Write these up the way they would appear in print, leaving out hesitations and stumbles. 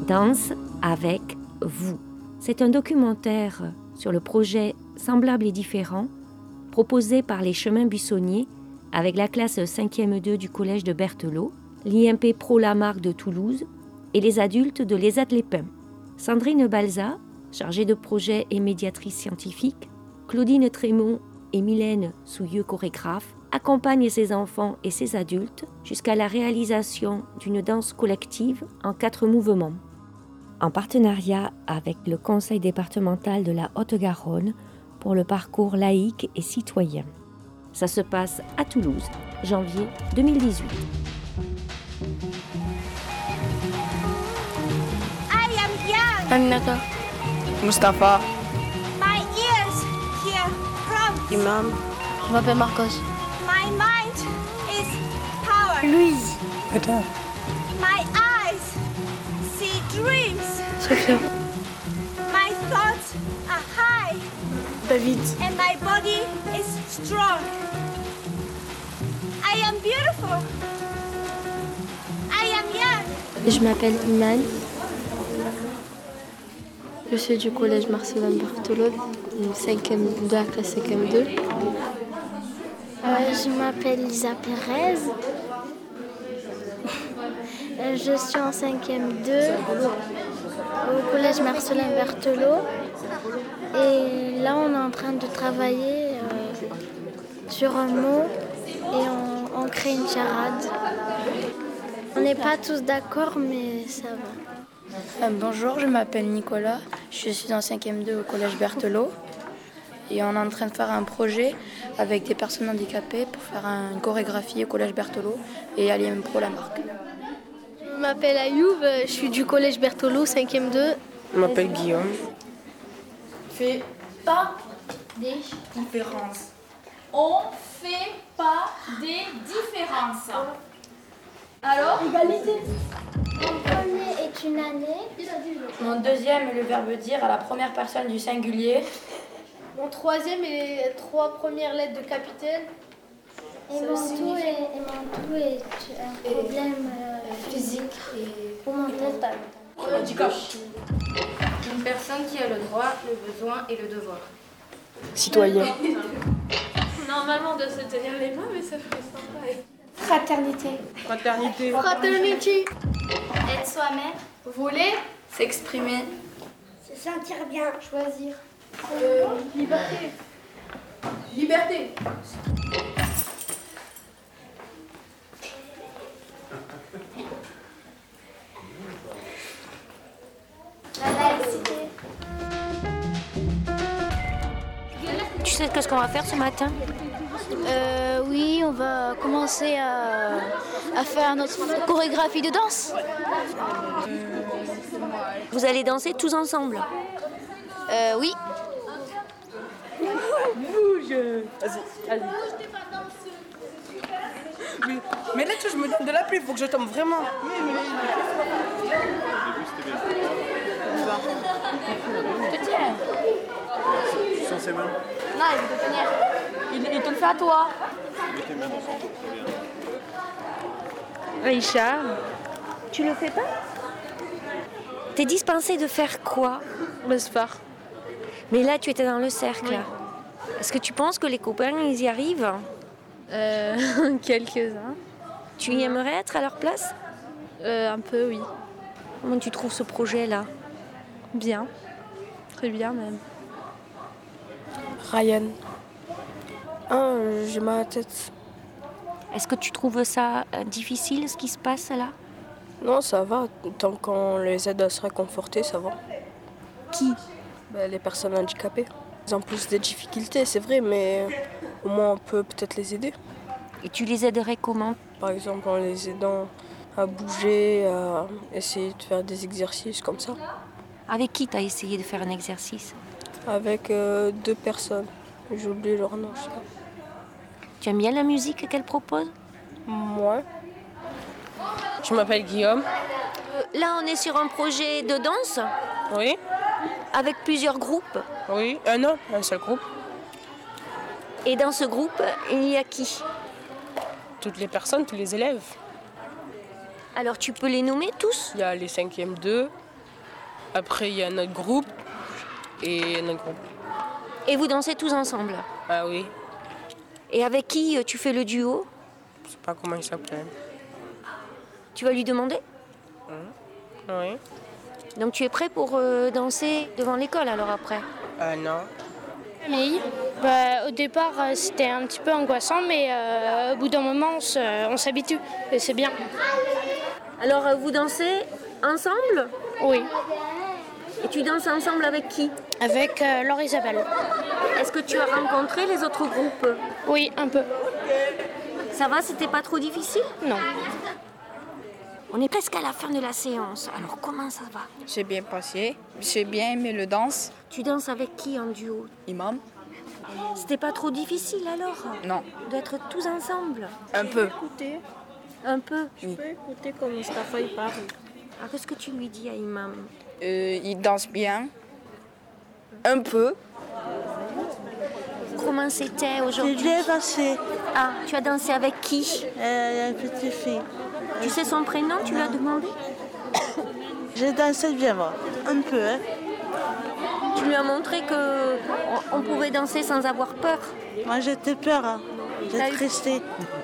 Danse avec vous. C'est un documentaire sur le projet Semblable et différent proposé par les Chemins Buissonniers avec la classe 5e 2 du collège de Berthelot, l'IMP Pro Lamarck de Toulouse et les adultes de l'ESAT-les-Pins. Sandrine Balza, chargée de projet et médiatrice scientifique, Claudine Trémont et Mylène Souilleux, chorégraphe, accompagnent ses enfants et ses adultes jusqu'à la réalisation d'une danse collective en 4 mouvements. En partenariat avec le Conseil départemental de la Haute-Garonne pour le parcours laïque et citoyen. Ça se passe à Toulouse, janvier 2018. I am young. Aminata. Mustapha. My ears hear promise. Imam. Je m'appelle Marcos. My mind is power. Louise. Attends. My eyes see dreams. Sophia. My thoughts are high. David. And my body is strong. I am beautiful. I am young. Je m'appelle Iman. Je suis du collège Marcelin Berthelot, de la classe 5e 2. Je m'appelle Lisa Pérez. Je suis en 5e 2 au collège Marcelin Berthelot. Et là, on est en train de travailler sur un mot et on crée une charade. On n'est pas tous d'accord, mais ça va. Bonjour, je m'appelle Nicolas. Je suis en 5e 2 au collège Berthelot. Et on est en train de faire un projet avec des personnes handicapées pour faire une chorégraphie au collège Berthelot et à l'IM Pro Lamarck. Je m'appelle Ayoub, je suis du collège Berthelot, 5e 2. Je m'appelle Guillaume. Fait pas des différences. On fait pas des différences. Alors, égalité. Mon premier est une année. Mon deuxième est le verbe dire à la première personne du singulier. Mon troisième est 3 premières lettres de capitaine. Et mon tout est un problème physique et mental. handicap. Une personne qui a le droit, le besoin et le devoir. Citoyen. Normalement, on doit se tenir les mains, mais ça ferait sympa. Fraternité. Fraternité. Fraternité. Être soi-même. Voler. S'exprimer. Se sentir bien. Choisir. Liberté. Liberté. La laïcité. Tu sais ce qu'on va faire ce matin ? Oui, on va commencer à faire notre chorégraphie de danse. Vous allez danser tous ensemble ? Oui. Bouge. Vas-y. Mais là, tu vois, je me donne de la pluie, il faut que je tombe vraiment. Je te tiens. Sans ses mains. Non, il veut te tenir. Il te le fait à toi. Mets tes mains dans son dos, très bien. Aïcha, tu le fais pas ? T'es dispensée de faire quoi ? Le sport. Mais là, tu étais dans le cercle. Oui. Est-ce que tu penses que les copains, ils y arrivent ? Quelques-uns. Tu y aimerais être à leur place ? Un peu, oui. Comment tu trouves ce projet-là ? Bien. Très bien, même. Ryan. J'ai mal à la tête. Est-ce que tu trouves ça difficile, ce qui se passe là ? Non, ça va. Tant qu'on les aide à se réconforter, ça va. Qui ? Les personnes handicapées. Ils ont plus de difficultés, c'est vrai, mais au moins on peut peut-être les aider. Et tu les aiderais comment ? Par exemple, en les aidant à bouger, à essayer de faire des exercices comme ça. Avec qui tu as essayé de faire un exercice ? Avec 2 personnes. J'ai oublié leur nom, je sais pas. Tu aimes bien la musique qu'elle propose ? Moi. Je m'appelle Guillaume. Là, on est sur un projet de danse Oui. avec plusieurs groupes. Oui, non, un seul groupe. Et dans ce groupe, il y a qui ? Toutes les personnes, tous les élèves. Alors, tu peux les nommer tous ? Il y a les 5e 2, Après, il y a notre groupe et notre groupe. Et vous dansez tous ensemble? Ah oui. Et avec qui tu fais le duo? Je sais pas comment il s'appelle. Tu vas lui demander? Oui. Donc tu es prêt pour danser devant l'école alors après? Non. Mais au départ, c'était un petit peu angoissant, mais au bout d'un moment, on s'habitue et c'est bien. Alors vous dansez ensemble? Oui. Et tu danses ensemble avec qui? Avec Laure Isabelle. Est-ce que tu as rencontré les autres groupes? Oui, un peu. Ça va, c'était pas trop difficile? Non. On est presque à la fin de la séance, alors comment ça va? J'ai bien passé, j'ai bien aimé le danse. Tu danses avec qui en duo? Imam. C'était pas trop difficile alors? Non. D'être tous ensemble? Un peu. Écouter. Un peu? Je peux écouter comme Mustapha il parle. Alors qu'est-ce que tu lui dis à Imam? Il danse bien. Un peu. Comment c'était aujourd'hui? J'ai bien dansé. Ah, tu as dansé avec qui? Une petite fille. Tu sais son prénom, tu lui as demandé? J'ai dansé bien, moi. Un peu, hein. Tu lui as montré qu'on pouvait danser sans avoir peur? Moi, j'étais peur, hein. J'étais restée.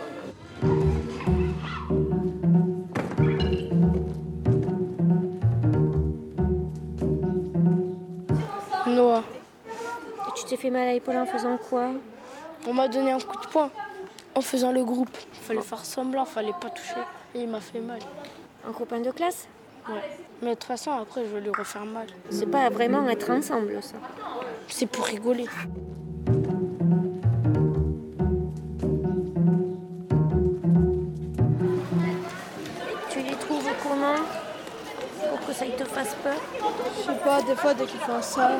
Noah. Et tu t'es fait mal à l'épaule en faisant quoi? On m'a donné un coup de poing en faisant le groupe. Il fallait faire semblant, il fallait pas toucher. Et il m'a fait mal. Un copain de classe? Ouais. Mais de toute façon, après, je vais lui refaire mal. C'est pas vraiment être ensemble, ça. C'est pour rigoler. Tu les trouves comment? Pour que ça ne te fasse peur? Je sais pas, des fois dès qu'ils font ça.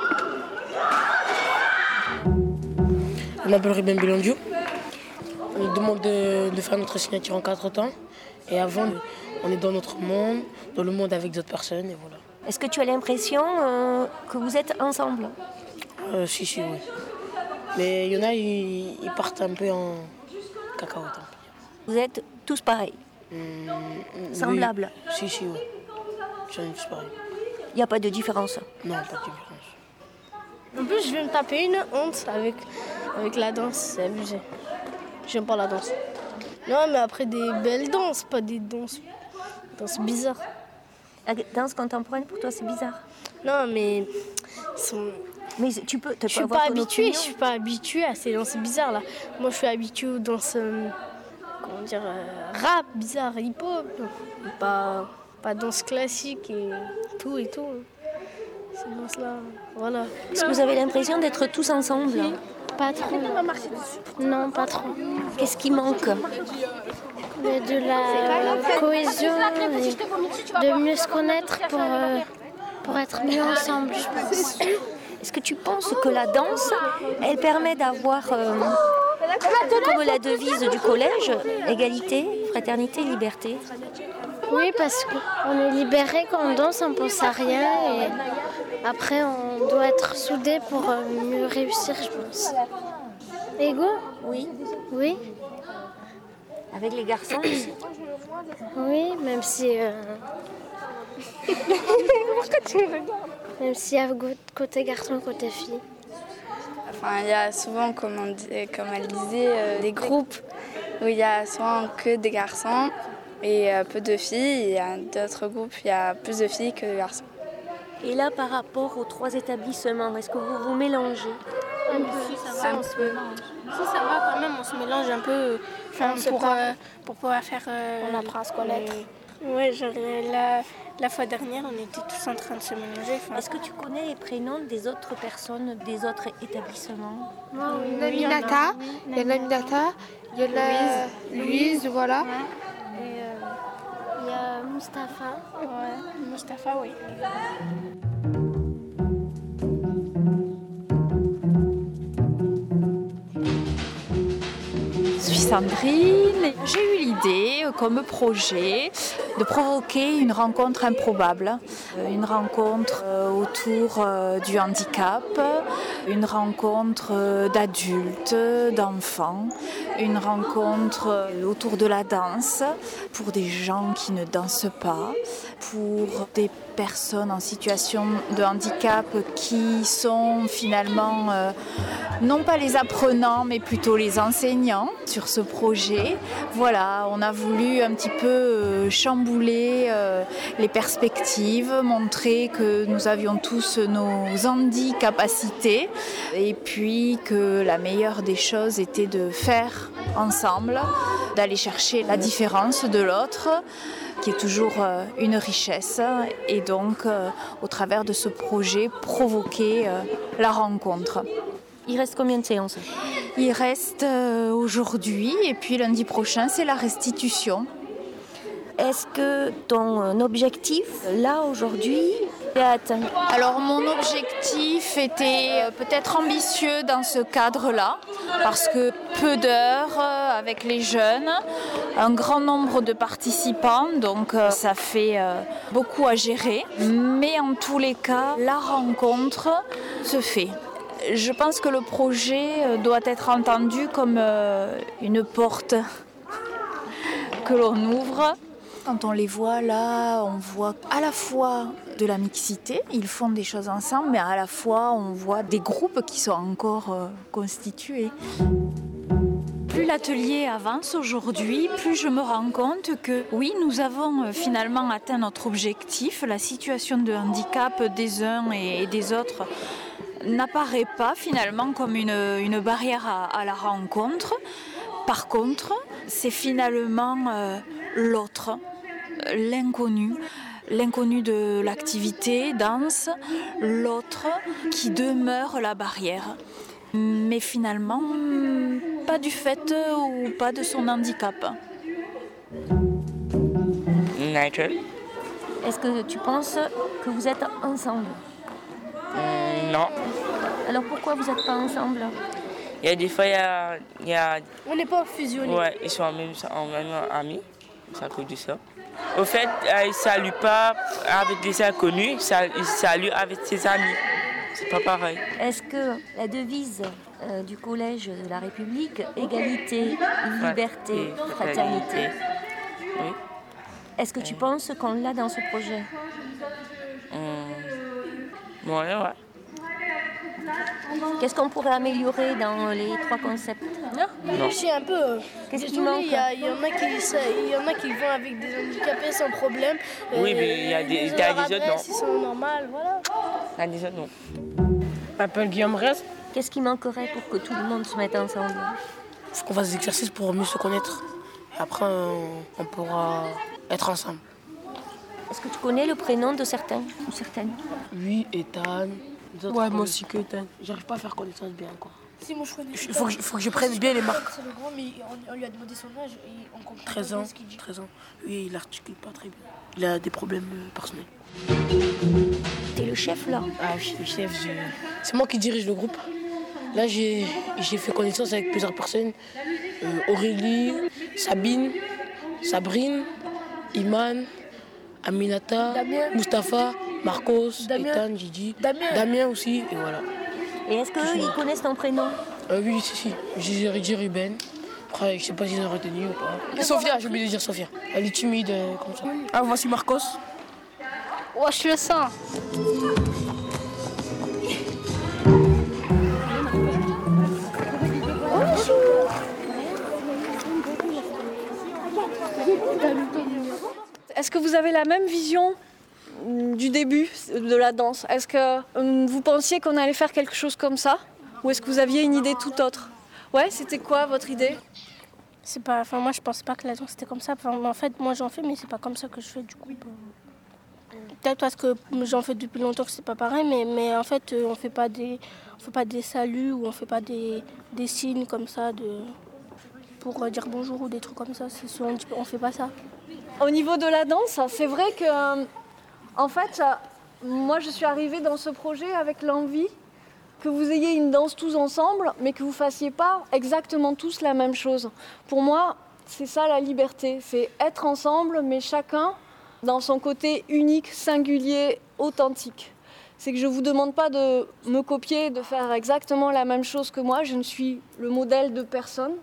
Je m'appelle Ruben Belondio. On nous demande de faire notre signature en 4 temps. Et avant, on est dans notre monde, dans le monde avec d'autres personnes, et voilà. Est-ce que tu as l'impression que vous êtes ensemble? Si, oui. Mais il y en a, ils partent un peu en cacahuète. Vous êtes tous pareils? Semblables? Oui. Si, oui. J'en ai tous pareils. Il n'y a pas de différence? Non, pas de différence. En plus, je vais me taper une honte avec la danse, c'est abusé. J'aime pas la danse. Non, mais après des belles danses, pas des danses bizarres. La danse contemporaine, pour toi, c'est bizarre? Non, mais... Mais tu peux... Je suis pas habituée à ces danses bizarres, là. Moi, je suis habituée aux danses... rap, bizarre, hip-hop. Pas danse classique et tout. Ces danses-là, voilà. Est-ce que vous avez l'impression d'être tous ensemble? Oui. Pas trop. Non, pas trop. Qu'est-ce qui manque? De la cohésion, de mieux se connaître pour être mieux ensemble, je pense. Est-ce que tu penses que la danse, elle permet d'avoir, comme la devise du collège, égalité, fraternité, liberté? Oui, parce qu'on est libéré quand on danse, on ne pense à rien et après on doit être soudés pour mieux réussir, je pense. Égaux? Oui. Oui. Avec les garçons aussi? Oui, même si... Même s'il y a côté garçon, côté fille. Enfin, il y a souvent, comme elle disait, des groupes où il y a souvent que des garçons et peu de filles. Il y a d'autres groupes, il y a plus de filles que de garçons. Et là, par rapport aux 3 établissements, est-ce que vous vous mélangez? Un peu. On se mélange. Si, ça va quand même, on se mélange un peu pour pouvoir faire... on apprend à se connaître. Oui, genre la fois dernière, on était tous en train de se mélanger. Est-ce que tu connais les prénoms des autres personnes, des autres établissements? Il y a Naminata, il y a Naminata, il y a Louise, voilà. Ouais. Et il y a Mustapha. Ouais, Mustapha, oui. Je suis Sandrine. J'ai eu l'idée, comme projet, de provoquer une rencontre improbable. Une rencontre autour du handicap, une rencontre d'adultes, d'enfants, une rencontre autour de la danse pour des gens qui ne dansent pas, pour des personnes en situation de handicap qui sont finalement non pas les apprenants mais plutôt les enseignants sur ce projet. Voilà, on a voulu un petit peu chambouler les perspectives, montrer que nous avions tous nos handicapacités et puis que la meilleure des choses était de faire ensemble, d'aller chercher la différence de l'autre, qui est toujours une richesse, et donc au travers de ce projet provoquer la rencontre. Il reste combien de séances? Il reste aujourd'hui et puis lundi prochain c'est la restitution. Est-ce que ton objectif, là, aujourd'hui, est atteint? Alors mon objectif était peut-être ambitieux dans ce cadre-là, parce que peu d'heures avec les jeunes, un grand nombre de participants, donc ça fait beaucoup à gérer. Mais en tous les cas, la rencontre se fait. Je pense que le projet doit être entendu comme une porte que l'on ouvre. Quand on les voit là, on voit à la fois de la mixité, ils font des choses ensemble, mais à la fois on voit des groupes qui sont encore constitués. Plus l'atelier avance aujourd'hui, plus je me rends compte que oui, nous avons finalement atteint notre objectif. La situation de handicap des uns et des autres n'apparaît pas finalement comme une barrière à la rencontre. Par contre, c'est finalement l'autre, l'inconnu de l'activité danse, l'autre qui demeure la barrière. Mais finalement, pas du fait ou pas de son handicap. Nigel. Est-ce que tu penses que vous êtes ensemble? Non. Alors pourquoi vous n'êtes pas ensemble? Il y a des fois, il y a... On n'est pas fusionnés. Ouais, ils sont en même amis, c'est à cause de ça. Au fait, ils ne saluent pas avec des inconnus, ils saluent avec ses amis. C'est pas pareil. Est-ce que la devise du Collège de la République, égalité, liberté, fraternité, oui. Est-ce que tu penses qu'on l'a dans ce projet? Ouais. Qu'est-ce qu'on pourrait améliorer dans les 3 concepts? Non. C'est un peu... Qu'est-ce qui manque? Il y en a qui vont avec des handicapés sans problème. Oui, mais il y a des autres, non. Ils sont normales, voilà. Il y a des autres, non. Je m'appelle Guillaume Rest. Qu'est-ce qui manquerait pour que tout le monde se mette ensemble? Il faut qu'on fasse des exercices pour mieux se connaître. Et après, on pourra être ensemble. Est-ce que tu connais le prénom de certains ou certaines? Oui, Ethan. Ouais, moi aussi que Ethan. J'arrive pas à faire connaissance bien, quoi. Si, moi je connais. Il faut que je prenne bien les marques. C'est le grand, mais on lui a demandé son âge et on comprend 13 pas ans. ce qu'il dit. 13 ans. Oui, il articule pas très bien. Il a des problèmes personnels. T'es le chef là? Ah oui, le chef, c'est moi qui dirige le groupe. Là, j'ai fait connaissance avec plusieurs personnes. Aurélie, Sabine, Sabrine, Iman, Aminata, Mustapha, Marcos, Ethan, Gigi, Damien aussi, et voilà. Et est-ce qu'ils connaissent ton prénom? Oui, si. J'ai dit Ruben. Après, je sais pas s'ils ont retenu ou pas. Sophia, j'ai oublié de dire Sophia. Elle est timide comme ça. Ah, voici Marcos. Oh, je le sens. Est-ce que vous avez la même vision du début de la danse? Est-ce que vous pensiez qu'on allait faire quelque chose comme ça? Ou est-ce que vous aviez une idée tout autre? Ouais, c'était quoi votre idée? C'est pas, enfin, moi je pense pas que la danse c'était comme ça. Enfin, en fait, moi j'en fais, mais c'est pas comme ça que je fais du coup. Peut-être parce que j'en fais depuis longtemps que c'est pas pareil, mais en fait on fait pas des saluts ou on fait pas des signes comme ça pour dire bonjour ou des trucs comme ça. On fait pas ça. Au niveau de la danse, c'est vrai que, en fait, moi je suis arrivée dans ce projet avec l'envie que vous ayez une danse tous ensemble, mais que vous fassiez pas exactement tous la même chose. Pour moi, c'est ça la liberté, c'est être ensemble, mais chacun dans son côté unique, singulier, authentique. C'est que je ne vous demande pas de me copier, de faire exactement la même chose que moi. Je ne suis le modèle de personne.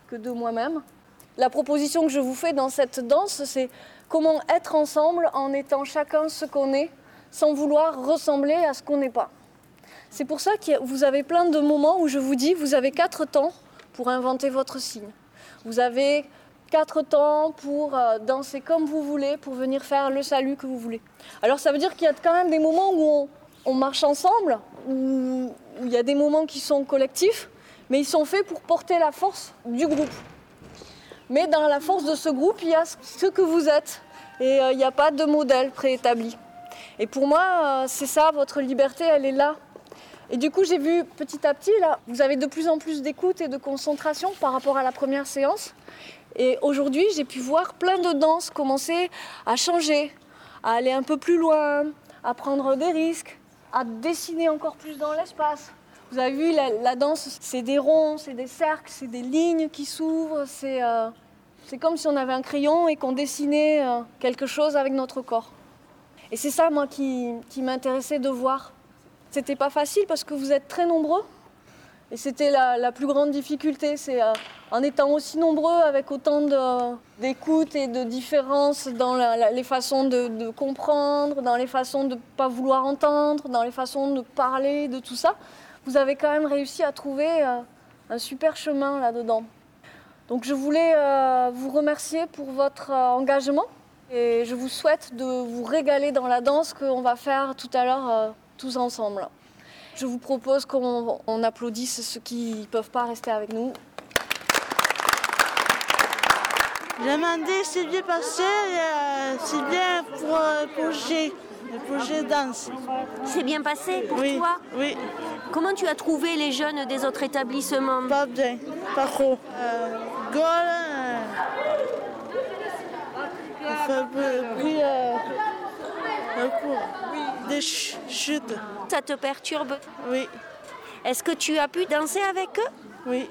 que de moi-même. La proposition que je vous fais dans cette danse, c'est comment être ensemble en étant chacun ce qu'on est, sans vouloir ressembler à ce qu'on n'est pas. C'est pour ça que vous avez plein de moments où je vous dis, vous avez 4 temps pour inventer votre signe. Vous avez 4 temps pour danser comme vous voulez, pour venir faire le salut que vous voulez. Alors ça veut dire qu'il y a quand même des moments où on marche ensemble, où il y a des moments qui sont collectifs, mais ils sont faits pour porter la force du groupe. Mais dans la force de ce groupe, il y a ce que vous êtes. Et il n'y a pas de modèle préétabli. Et pour moi, c'est ça, votre liberté, elle est là. Et du coup, j'ai vu petit à petit, là, vous avez de plus en plus d'écoute et de concentration par rapport à la première séance. Et aujourd'hui, j'ai pu voir plein de danses commencer à changer, à aller un peu plus loin, à prendre des risques, à dessiner encore plus dans l'espace. Vous avez vu, la danse, c'est des ronds, c'est des cercles, c'est des lignes qui s'ouvrent. C'est comme si on avait un crayon et qu'on dessinait quelque chose avec notre corps. Et c'est ça, moi, qui m'intéressait de voir. C'était pas facile parce que vous êtes très nombreux. Et c'était la plus grande difficulté. C'est en étant aussi nombreux, avec autant d'écoute et de différences dans les façons de comprendre, dans les façons de ne pas vouloir entendre, dans les façons de parler, de tout ça. Vous avez quand même réussi à trouver un super chemin là-dedans. Donc je voulais vous remercier pour votre engagement et je vous souhaite de vous régaler dans la danse qu'on va faire tout à l'heure tous ensemble. Je vous propose qu'on applaudisse ceux qui ne peuvent pas rester avec nous. J'ai demandé, c'est bien passé, c'est bien pour le projet danse. C'est bien passé pour oui, toi? Oui. Comment tu as trouvé les jeunes des autres établissements? Pas bien, pas trop. Gaulle, des chutes. Ça te perturbe? Oui. Est-ce que tu as pu danser avec eux? Oui.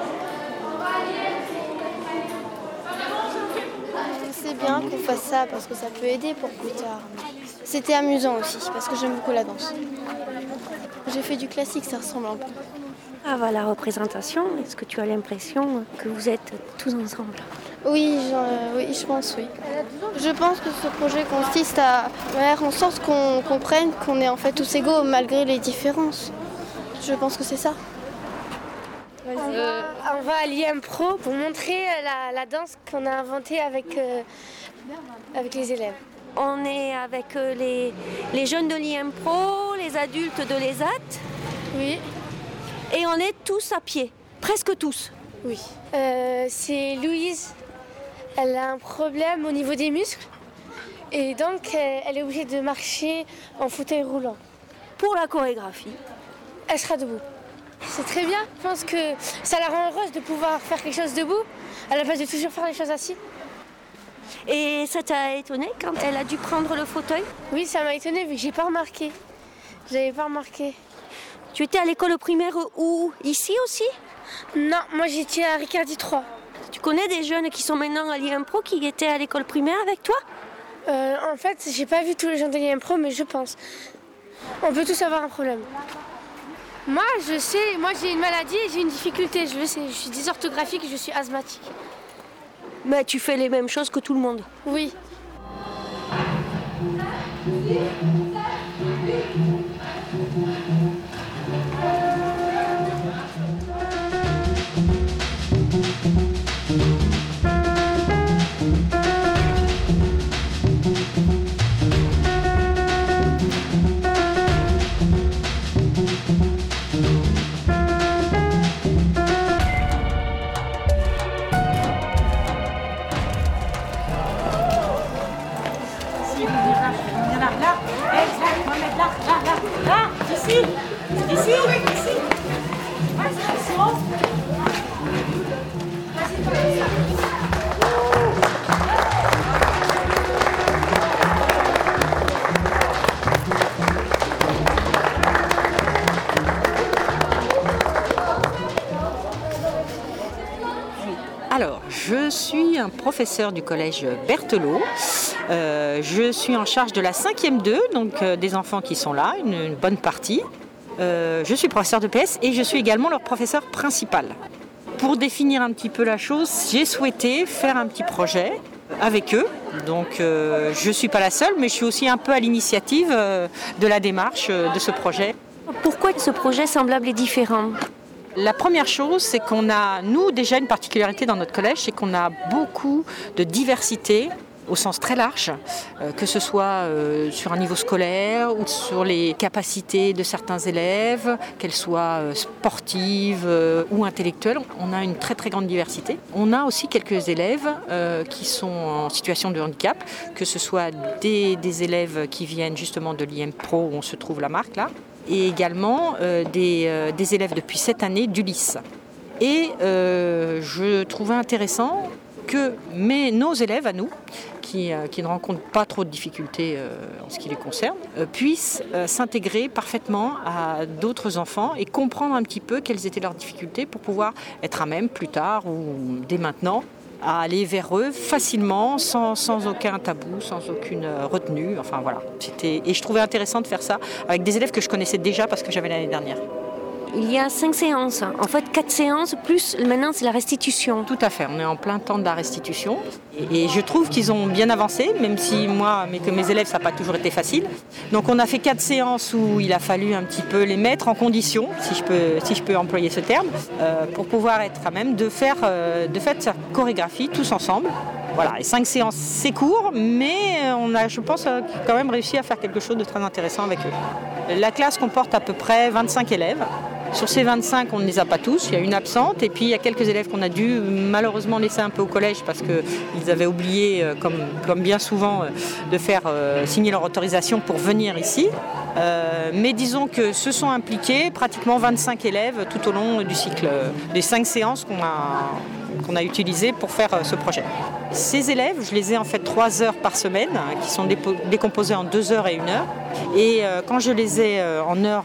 C'est bien qu'on fasse ça parce que ça peut aider pour plus tard. C'était amusant aussi parce que j'aime beaucoup la danse. J'ai fait du classique, ça ressemble un peu. Avant la représentation, est-ce que tu as l'impression que vous êtes tous ensemble? Oui, je pense, oui. Je pense que ce projet consiste à faire en sorte qu'on comprenne qu'on est en fait tous égaux malgré les différences. Je pense que c'est ça. On va à l'IMPro pour montrer la danse qu'on a inventée avec les élèves. On est avec les jeunes de l'IMPro, les adultes de l'ESAT. Oui. Et on est tous à pied, presque tous. Oui. C'est Louise. Elle a un problème au niveau des muscles et donc elle est obligée de marcher en fauteuil roulant. Pour la chorégraphie, elle sera debout. C'est très bien. Je pense que ça la rend heureuse de pouvoir faire quelque chose debout à la place de toujours faire les choses assis. Et ça t'a étonné quand elle a dû prendre le fauteuil? Oui, ça m'a étonnée vu que j'ai pas remarqué. J'avais pas remarqué. Tu étais à l'école primaire où? Ici aussi? Non, moi j'étais à Ricardy 3. Tu connais des jeunes qui sont maintenant à l'IMPro qui étaient à l'école primaire avec toi? En fait, j'ai pas vu tous les gens de l'IMPro, mais je pense. On peut tous avoir un problème. Moi, je sais, moi j'ai une maladie et j'ai une difficulté, je le sais. Je suis dysorthographique et je suis asthmatique. Mais tu fais les mêmes choses que tout le monde? Oui. Alors, je suis un professeur du collège Berthelot. Je suis en charge de la 5e 2, donc des enfants qui sont là, une bonne partie. Je suis professeur de PS et je suis également leur professeur principal. Pour définir un petit peu la chose, j'ai souhaité faire un petit projet avec eux. Donc je ne suis pas la seule, mais je suis aussi un peu à l'initiative de la démarche de ce projet. Pourquoi ce projet semblable et différent ? La première chose, c'est qu'on a, nous, déjà une particularité dans notre collège, c'est qu'on a beaucoup de diversité au sens très large, que ce soit sur un niveau scolaire ou sur les capacités de certains élèves, qu'elles soient sportives ou intellectuelles. On a une très très grande diversité. On a aussi quelques élèves qui sont en situation de handicap, que ce soit des élèves qui viennent justement de l'IM Pro où on se trouve la marque là, et également des élèves depuis cette année d'Ulysse. Et je trouvais intéressant que nos élèves à nous, qui ne rencontrent pas trop de difficultés en ce qui les concerne, puissent s'intégrer parfaitement à d'autres enfants et comprendre un petit peu quelles étaient leurs difficultés pour pouvoir être à même plus tard ou dès maintenant à aller vers eux facilement, sans aucun tabou, sans aucune retenue. Enfin voilà. Et je trouvais intéressant de faire ça avec des élèves que je connaissais déjà parce que j'avais l'année dernière. Il y a 5 séances, en fait 4 séances, plus maintenant c'est la restitution. Tout à fait, on est en plein temps de la restitution. Et je trouve qu'ils ont bien avancé, même si que mes élèves, ça n'a pas toujours été facile. Donc on a fait 4 séances où il a fallu un petit peu les mettre en condition, si je peux employer ce terme, pour pouvoir être à même de faire sa chorégraphie tous ensemble. Voilà, et 5 séances, c'est court, mais on a, je pense, quand même réussi à faire quelque chose de très intéressant avec eux. La classe comporte à peu près 25 élèves. Sur ces 25, on ne les a pas tous, il y a une absente, et puis il y a quelques élèves qu'on a dû malheureusement laisser un peu au collège parce qu'ils avaient oublié, comme bien souvent, de faire signer leur autorisation pour venir ici. Mais disons que se sont impliqués pratiquement 25 élèves tout au long du cycle, des 5 séances qu'on a utilisées pour faire ce projet. Ces élèves, je les ai en fait 3 heures par semaine, qui sont décomposés en 2 heures et 1 heure. Et quand je les ai en heure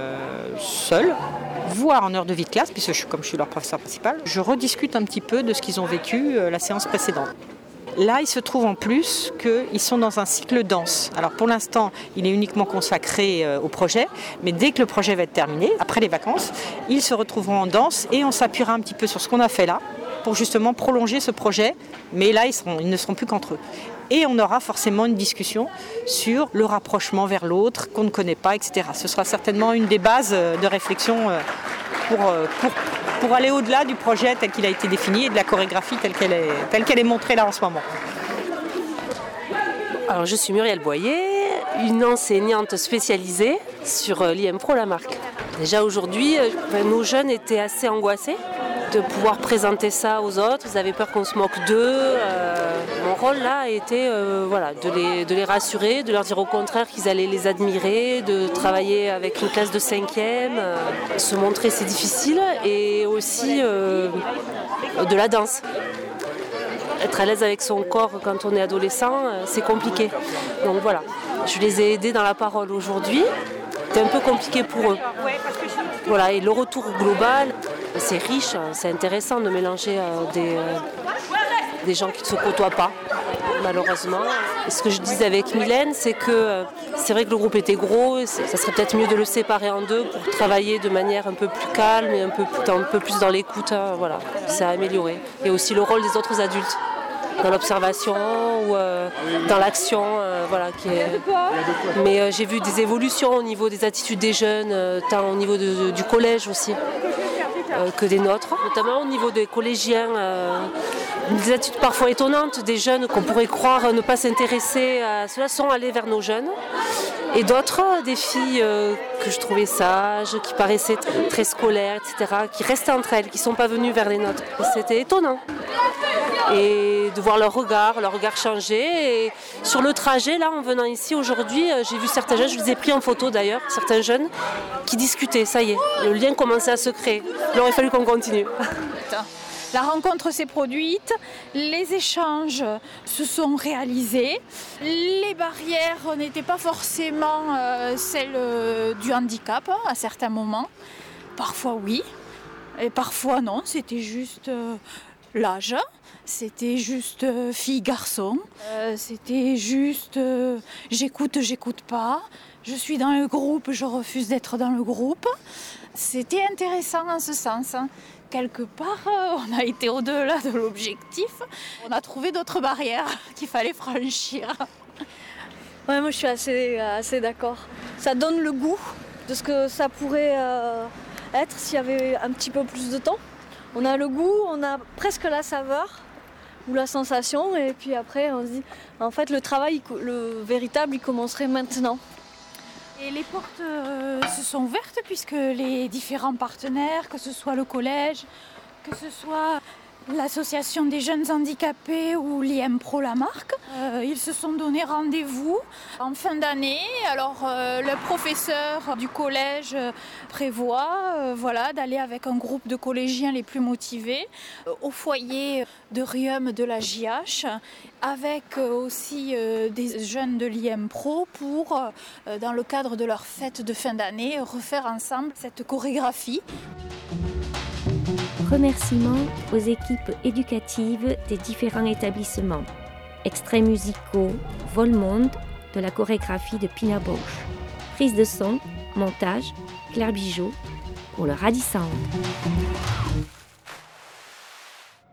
seuls, voire en heure de vie de classe, puisque comme je suis leur professeur principal, je rediscute un petit peu de ce qu'ils ont vécu la séance précédente. Là, il se trouve en plus qu'ils sont dans un cycle danse. Alors pour l'instant, il est uniquement consacré au projet, mais dès que le projet va être terminé, après les vacances, ils se retrouveront en danse et on s'appuiera un petit peu sur ce qu'on a fait là pour justement prolonger ce projet. Mais là, ils ne seront plus qu'entre eux. Et on aura forcément une discussion sur le rapprochement vers l'autre qu'on ne connaît pas, etc. Ce sera certainement une des bases de réflexion pour aller au-delà du projet tel qu'il a été défini et de la chorégraphie telle qu'elle est montrée là en ce moment. Alors je suis Muriel Boyer, une enseignante spécialisée sur l'IM Pro la marque. Déjà aujourd'hui, nos jeunes étaient assez angoissés de pouvoir présenter ça aux autres. Ils avaient peur qu'on se moque d'eux. Mon rôle là a été de les rassurer, de leur dire au contraire qu'ils allaient les admirer, de travailler avec une classe de 5e. Se montrer c'est difficile et aussi de la danse. Être à l'aise avec son corps quand on est adolescent, c'est compliqué. Donc voilà, je les ai aidés dans la parole aujourd'hui. C'était un peu compliqué pour eux. Voilà, et le retour global, c'est riche, c'est intéressant de mélanger des gens qui ne se côtoient pas, malheureusement. Et ce que je disais avec Mylène, c'est que c'est vrai que le groupe était gros, ça serait peut-être mieux de le séparer en deux pour travailler de manière un peu plus calme et un peu plus dans l'écoute. Voilà, c'est à améliorer. Et aussi le rôle des autres adultes, dans l'observation ou dans l'action. Mais j'ai vu des évolutions au niveau des attitudes des jeunes, tant au niveau du collège aussi que des nôtres, notamment au niveau des collégiens. Des attitudes parfois étonnantes des jeunes qu'on pourrait croire ne pas s'intéresser à cela sont allés vers nos jeunes. Et d'autres, des filles que je trouvais sages, qui paraissaient très scolaires, etc., qui restaient entre elles, qui ne sont pas venues vers les nôtres. Et c'était étonnant. Et de voir leur regard changer. Et sur le trajet, là, en venant ici aujourd'hui, j'ai vu certains jeunes, je les ai pris en photo d'ailleurs, certains jeunes qui discutaient, ça y est, le lien commençait à se créer. Il aurait fallu qu'on continue. La rencontre s'est produite, les échanges se sont réalisés, les barrières n'étaient pas forcément celles du handicap à certains moments. Parfois oui, et parfois non, c'était juste l'âge, c'était juste fille-garçon, c'était juste j'écoute pas, je suis dans le groupe, je refuse d'être dans le groupe. C'était intéressant en ce sens. quelque part, on a été au-delà de l'objectif. On a trouvé d'autres barrières qu'il fallait franchir. Ouais, moi je suis assez d'accord. Ça donne le goût de ce que ça pourrait être s'il y avait un petit peu plus de temps. On a le goût, on a presque la saveur ou la sensation, et puis après on se dit, en fait le travail, le véritable, il commencerait maintenant. Et les portes se sont ouvertes puisque les différents partenaires, que ce soit le collège, que ce soit l'association des jeunes handicapés ou l'IM Pro Lamarque, ils se sont donné rendez-vous en fin d'année. Alors le professeur du collège prévoit d'aller avec un groupe de collégiens les plus motivés au foyer de Riom de la JH, avec aussi des jeunes de l'IM Pro pour, dans le cadre de leur fête de fin d'année, refaire ensemble cette chorégraphie. Remerciements aux équipes éducatives des différents établissements. Extraits musicaux Volmonde de la chorégraphie de Pina Bausch. Prise de son, montage, Claire Bigeot pour le Radisound.